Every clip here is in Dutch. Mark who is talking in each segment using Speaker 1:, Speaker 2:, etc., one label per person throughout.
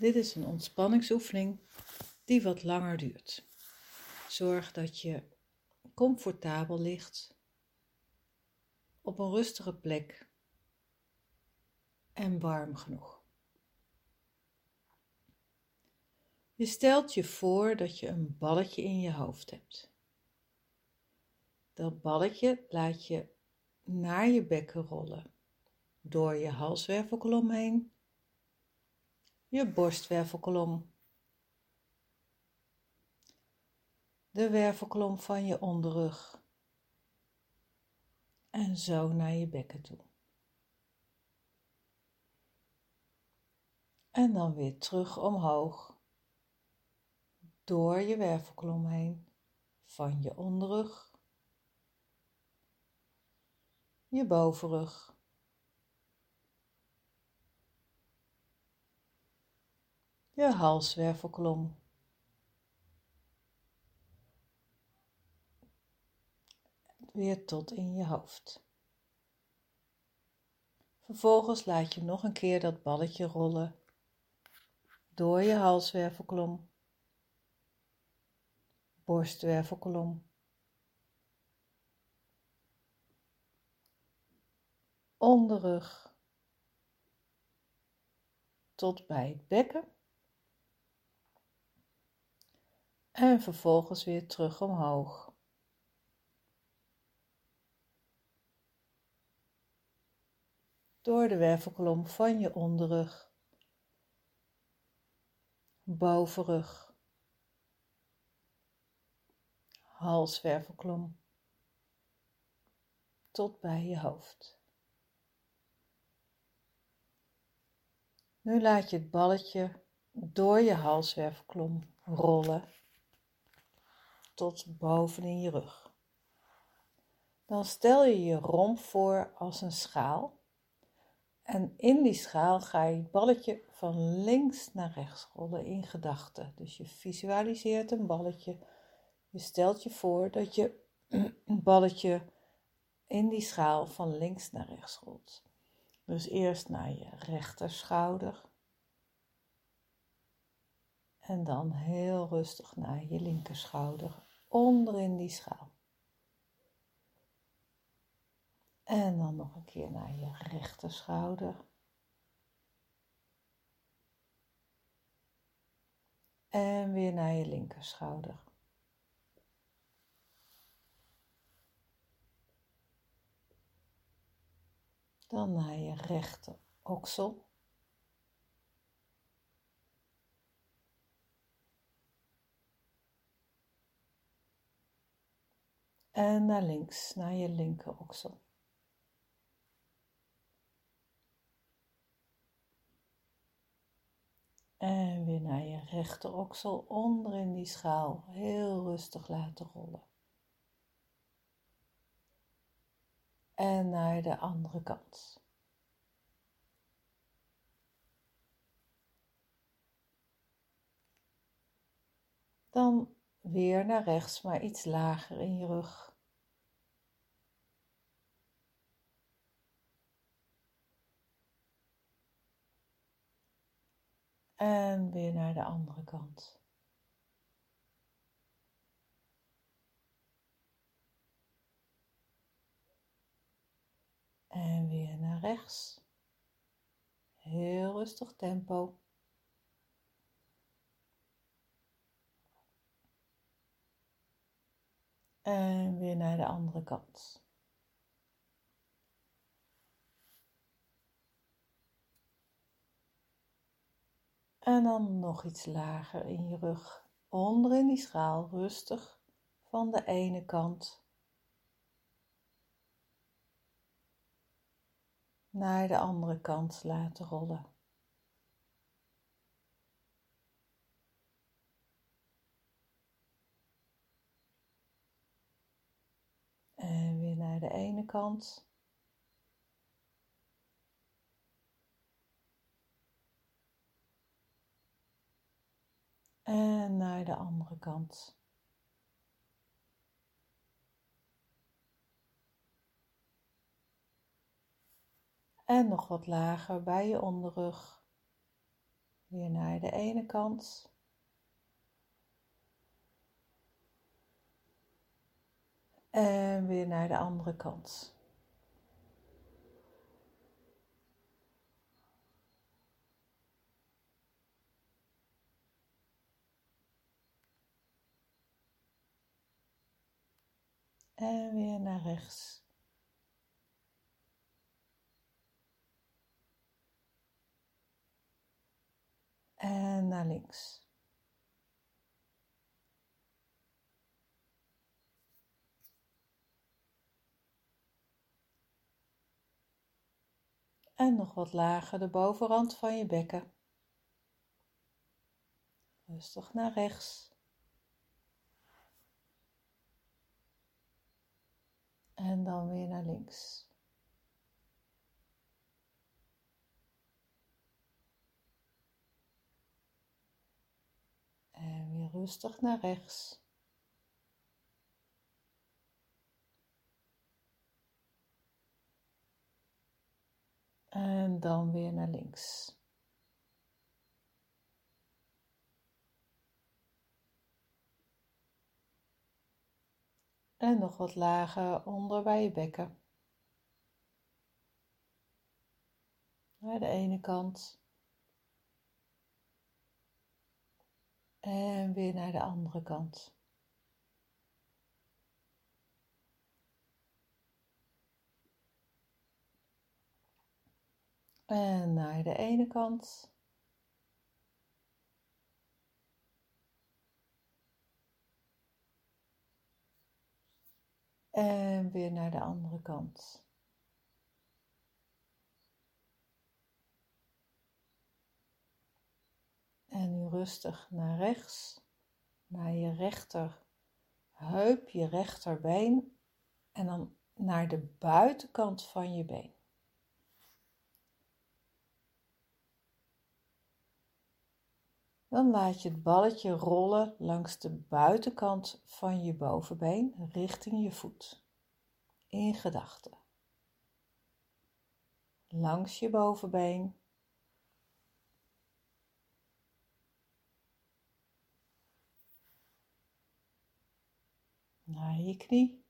Speaker 1: Dit is een ontspanningsoefening die wat langer duurt. Zorg dat je comfortabel ligt op een rustige plek en warm genoeg. Je stelt je voor dat je een balletje in je hoofd hebt. Dat balletje laat je naar je bekken rollen, door je halswervelkolom heen, je borstwervelkolom, de wervelkolom van je onderrug en zo naar je bekken toe. En dan weer terug omhoog, door je wervelkolom heen, van je onderrug, je bovenrug, je halswervelkolom, weer tot in je hoofd. Vervolgens laat je nog een keer dat balletje rollen door je halswervelkolom, borstwervelkolom, onderrug, tot bij het bekken en vervolgens weer terug omhoog. Door de wervelkolom van je onderrug, bovenrug, halswervelkolom, tot bij je hoofd. Nu laat je het balletje door je halswervelkolom rollen tot bovenin je rug. Dan stel je je romp voor als een schaal. En in die schaal ga je het balletje van links naar rechts rollen in gedachten. Dus je visualiseert een balletje. Je stelt je voor dat je een balletje in die schaal van links naar rechts rolt. Dus eerst naar je rechterschouder. En dan heel rustig naar je linkerschouder, onderin die schaal. En dan nog een keer naar je rechterschouder. En weer naar je linkerschouder. Dan naar je rechter oksel. En naar links, naar je linker oksel. En weer naar je rechter oksel, onderin die schaal, heel rustig laten rollen. En naar de andere kant. Dan weer naar rechts, maar iets lager in je rug. En weer naar de andere kant. En weer naar rechts. Heel rustig tempo. En weer naar de andere kant. En dan nog iets lager in je rug. Onderin die schaal, rustig van de ene kant naar de andere kant laten rollen. En weer naar de ene kant. En naar de andere kant. En nog wat lager bij je onderrug. Weer naar de ene kant. En weer naar de andere kant. En weer naar rechts. En naar links. En nog wat lager de bovenrand van je bekken. Rustig naar rechts. En dan weer naar links. En weer rustig naar rechts. En dan weer naar links. En nog wat lager onder bij je bekken. Naar de ene kant. En weer naar de andere kant. En naar de ene kant. En weer naar de andere kant. En nu rustig naar rechts, naar je rechterheup, je rechterbeen en dan naar de buitenkant van je been. Dan laat je het balletje rollen langs de buitenkant van je bovenbeen richting je voet. In gedachten. Langs je bovenbeen. Naar je knie.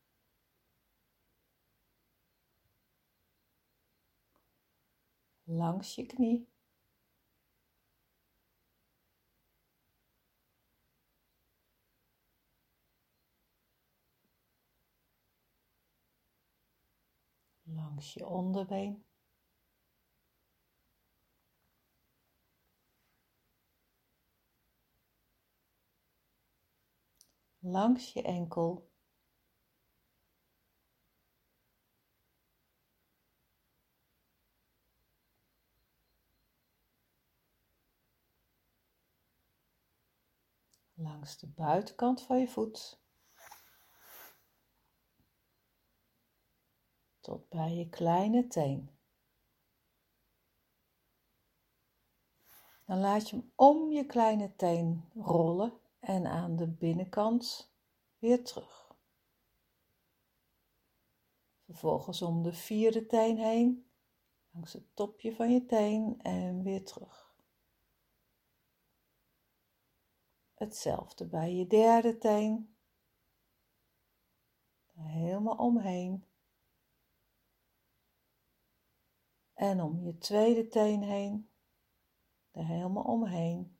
Speaker 1: Langs je knie. Langs je onderbeen. Langs je enkel. Langs de buitenkant van je voet. Tot bij je kleine teen. Dan laat je hem om je kleine teen rollen en aan de binnenkant weer terug. Vervolgens om de vierde teen heen, langs het topje van je teen en weer terug. Hetzelfde bij je derde teen. Daar helemaal omheen. En om je tweede teen heen. Daar helemaal omheen.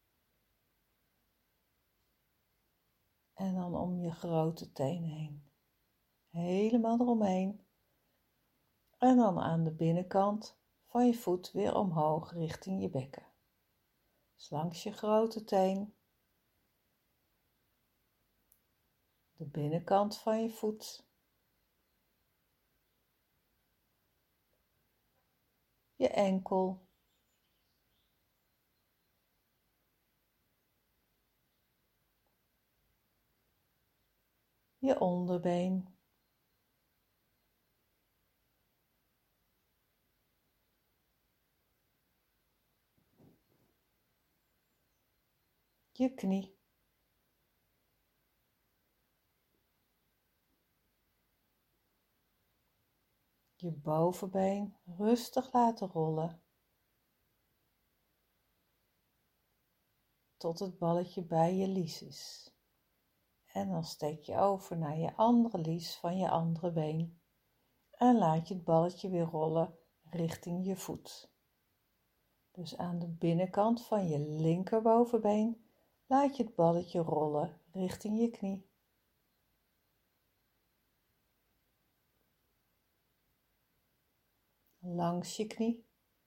Speaker 1: En dan om je grote teen heen. Helemaal eromheen. En dan aan de binnenkant van je voet weer omhoog richting je bekken. Dus langs je grote teen. De binnenkant van je voet. Je enkel. Je onderbeen. Je knie. Je bovenbeen rustig laten rollen. tot het balletje bij je lies is. En dan steek je over naar je andere lies van je andere been en laat je het balletje weer rollen richting je voet. Dus aan de binnenkant van je linkerbovenbeen laat je het balletje rollen richting je knie. Langs je knie.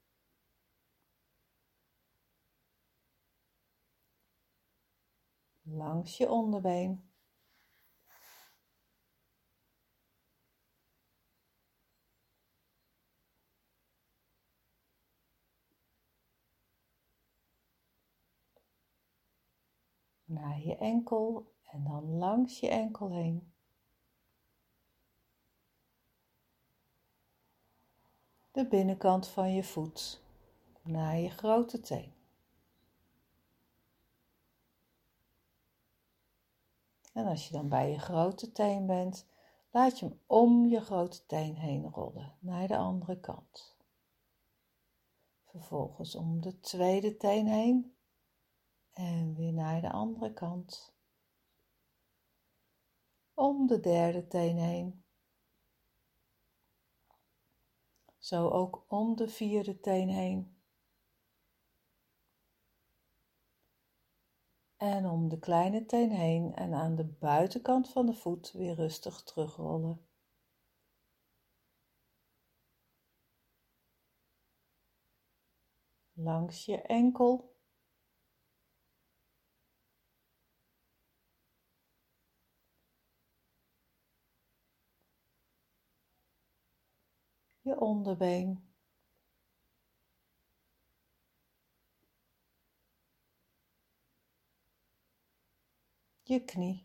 Speaker 1: Langs je onderbeen. Naar je enkel en dan langs je enkel heen. De binnenkant van je voet naar je grote teen. En als je dan bij je grote teen bent, laat je hem om je grote teen heen rollen naar de andere kant. Vervolgens om de tweede teen heen en weer naar de andere kant. Om de derde teen heen. Zo ook om de vierde teen heen. En om de kleine teen heen en aan de buitenkant van de voet weer rustig terugrollen. Langs je enkel. Je onderbeen. Je knie.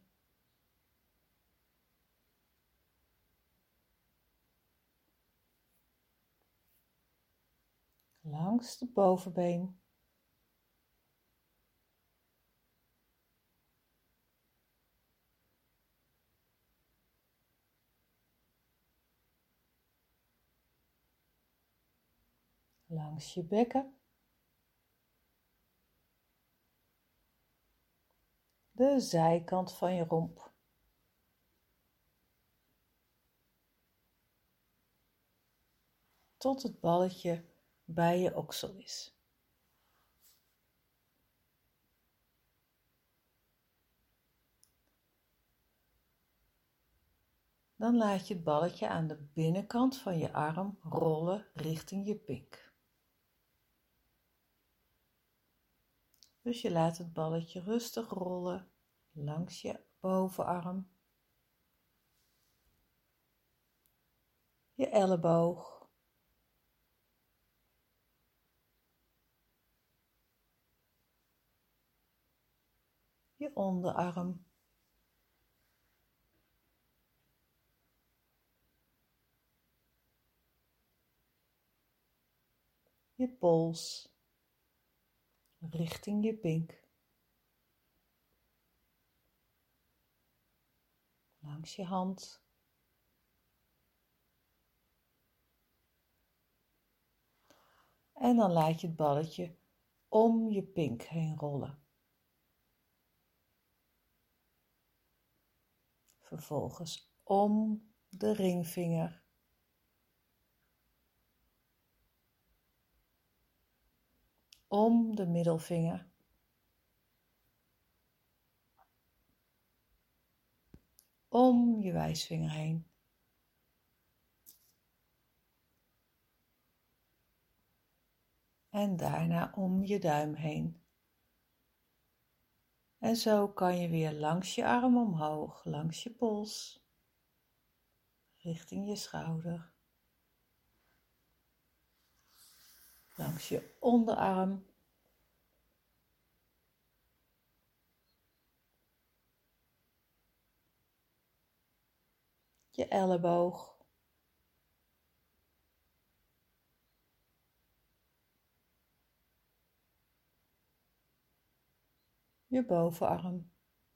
Speaker 1: Langs de bovenbeen. Langs je bekken. De zijkant van je romp. Tot het balletje bij je oksel is. Dan laat je het balletje aan de binnenkant van je arm rollen richting je pink. Dus je laat het balletje rustig rollen langs je bovenarm, je elleboog, je onderarm, je pols, richting je pink, langs je hand, en dan laat je het balletje om je pink heen rollen. Vervolgens om de ringvinger, om de middelvinger, om je wijsvinger heen. En daarna om je duim heen. En zo kan je weer langs je arm omhoog, langs je pols, richting je schouder, langs je onderarm, je elleboog, je bovenarm,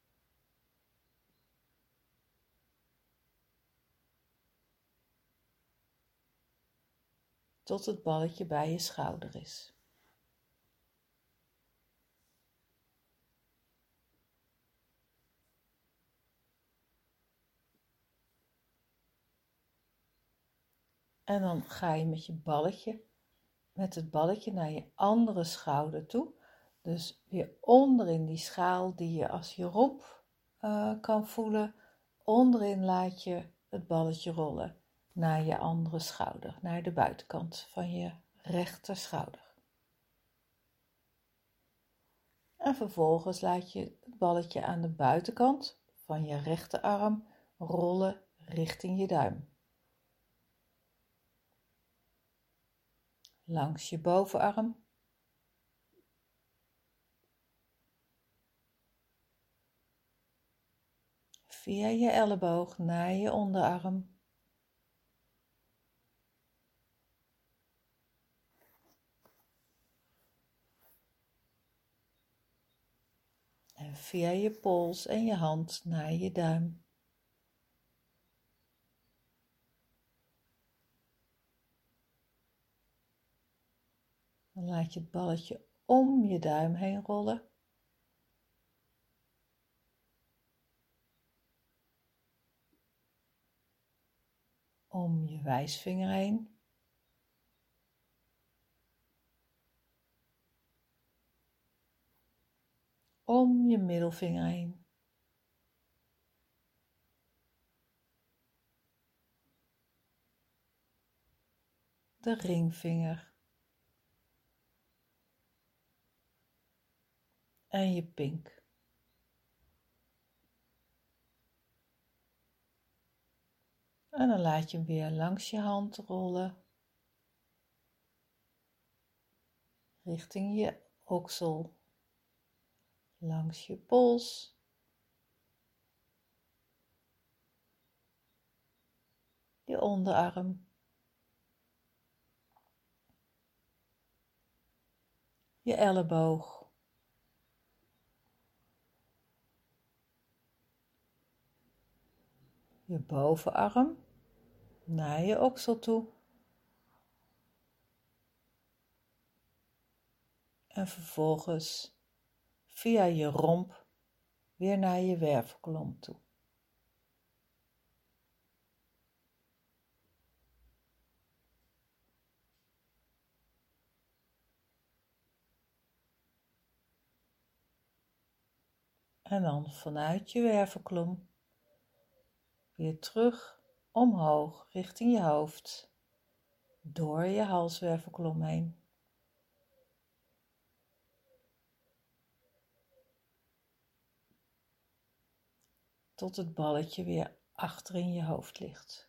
Speaker 1: tot het balletje bij je schouder is. En dan ga je met het balletje naar je andere schouder toe. Dus weer onderin die schaal die je als je romp kan voelen. Onderin laat je het balletje rollen naar je andere schouder, naar de buitenkant van je rechter schouder. En vervolgens laat je het balletje aan de buitenkant van je rechterarm rollen richting je duim. Langs je bovenarm. Via je elleboog naar je onderarm. En via je pols en je hand naar je duim. Dan laat je het balletje om je duim heen rollen. Om je wijsvinger heen. Om je middelvinger heen. De ringvinger. En je pink. En dan laat je hem weer langs je hand rollen. Richting je oksel. Langs je pols. Je onderarm. Je elleboog. Je bovenarm naar je oksel toe. En vervolgens via je romp weer naar je wervelkolom toe. En dan vanuit je wervelkolom weer terug omhoog richting je hoofd, door je halswervelkolom heen. Tot het balletje weer achter in je hoofd ligt.